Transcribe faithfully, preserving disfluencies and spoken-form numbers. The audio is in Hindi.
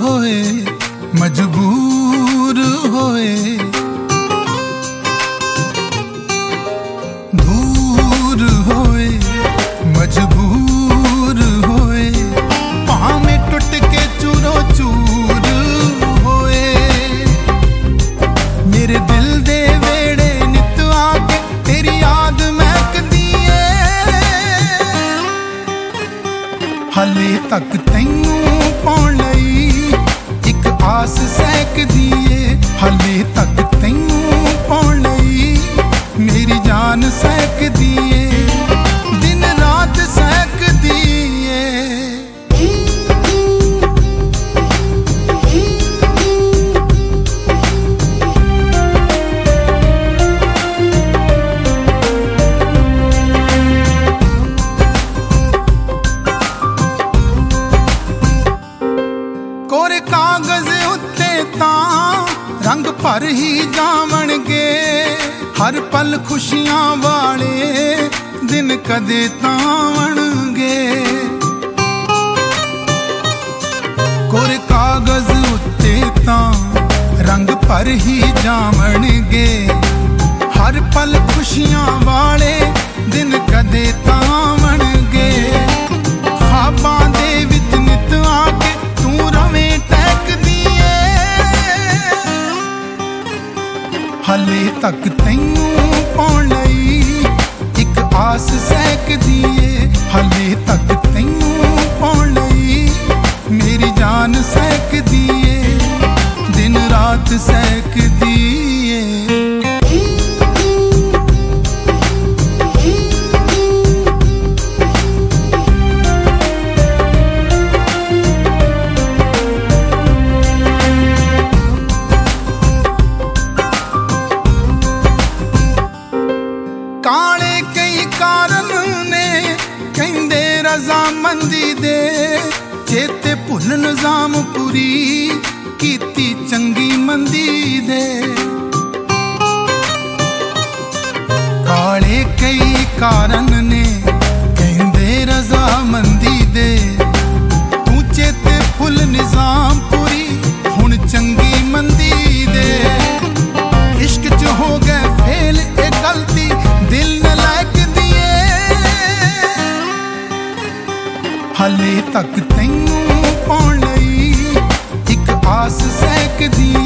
होए मजबूर होए, दूर होए मजबूर होए, भावें टुट के चूरो चूर होए। मेरे दिल दे वेड़े नित आके तेरी याद महकदी ऐ, हाले तक तैनू पाउण लई इक आस सहकदी ऐ, हाले तक तैनू पाउण लई मेरी जान सहकदी ऐ, दिन रात सहकदी ऐ। कोरे कागज उत्ते तां रंग भर ही जावणगे, हर पल खुशियां वाले दिन कदे तावणगे। कोरे कागज उत्ते तां रंग भर ही जावणगे, हर पल खुशियां वाले दिन कदे तावणगे। ख्वाबां दे विच नित आके तू रवें टहकदी ऐ, हाले तक तैनू पाउण लई इक आस सहकदी ऐ, हाले तक तैनू पाउण लई मेरी जान सहकदी ऐ, दिन रात सहकदी ऐ। काले कई कारण ने कहंदे रजामंदी दे, चेते भुल निजाम पूरी कीती चंगी मंदी दे। काले कई कारण ने कहंदे रजामंदी दे, तू चेते भुल निजाम पूरी हुण चंगी मंदी दे। इश्क च हो गए फेल ए गलती दिल नलायक दिए, हाले तक तैनू पाउण लई इक आस सहकदी